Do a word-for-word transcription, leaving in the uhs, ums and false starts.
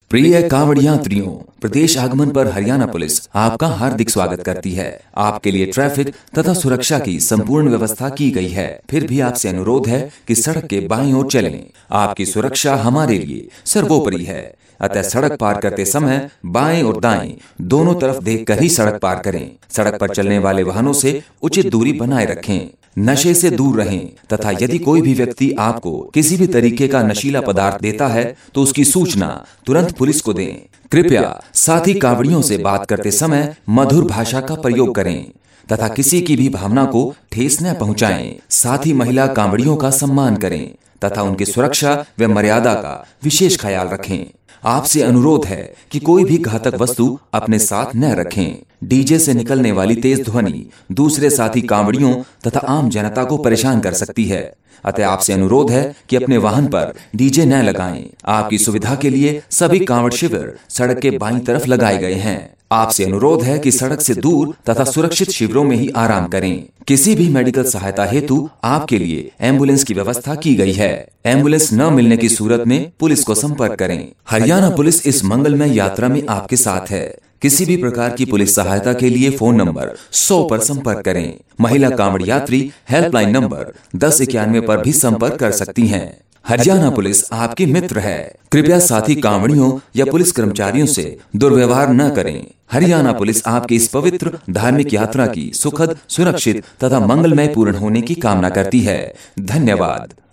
प्रिय कांवड़ यात्रियों, प्रदेश आगमन पर हरियाणा पुलिस आपका हार्दिक स्वागत करती है। आपके लिए ट्रैफिक तथा सुरक्षा की संपूर्ण व्यवस्था की गई है। फिर भी आपसे अनुरोध है कि सड़क के बाईं ओर चलें। आपकी सुरक्षा हमारे लिए सर्वोपरि है, अतः सड़क पार करते समय बाएं और दाएं दोनों तरफ देखकर ही सड़क पार करें। सड़क पर चलने वाले वाहनों से उचित दूरी बनाए रखें। नशे से दूर रहें तथा यदि कोई भी व्यक्ति आपको किसी भी तरीके का नशीला पदार्थ देता है तो उसकी सूचना तुरंत पुलिस को दें। कृपया साथी कांवड़ियों से बात करते समय मधुर भाषा का प्रयोग करें तथा किसी की भी भावना को ठेस न पहुंचाएं। साथ ही महिला कांवड़ियों का सम्मान करें तथा उनकी सुरक्षा व मर्यादा का विशेष ख्याल रखें। आपसे अनुरोध है कि कोई भी घातक वस्तु अपने साथ न रखें। डीजे से निकलने वाली तेज ध्वनि दूसरे साथी कांवड़ियों तथा आम जनता को परेशान कर सकती है, अतः आपसे अनुरोध है कि अपने वाहन पर डीजे न लगाएं। आपकी सुविधा के लिए सभी कांवड़ शिविर सड़क के बाईं तरफ लगाए गए हैं। आपसे अनुरोध है कि सड़क से दूर तथा सुरक्षित शिविरों में ही आराम करें। किसी भी मेडिकल सहायता हेतु आपके लिए एम्बुलेंस की व्यवस्था की गई है। एम्बुलेंस न मिलने की सूरत में पुलिस को संपर्क करें। हरियाणा पुलिस इस मंगलमय यात्रा में आपके साथ है। किसी भी प्रकार की पुलिस सहायता के लिए फोन नंबर सौ पर संपर्क करें। महिला कांवड़ यात्री हेल्पलाइन नंबर दस इक्यानवे पर भी संपर्क कर सकती हैं। हरियाणा पुलिस आपकी मित्र है। कृपया साथी कांवड़ियों या पुलिस कर्मचारियों से दुर्व्यवहार न करें। हरियाणा पुलिस आपकी इस पवित्र धार्मिक यात्रा की सुखद, सुरक्षित तथा मंगलमय पूर्ण होने की कामना करती है। धन्यवाद।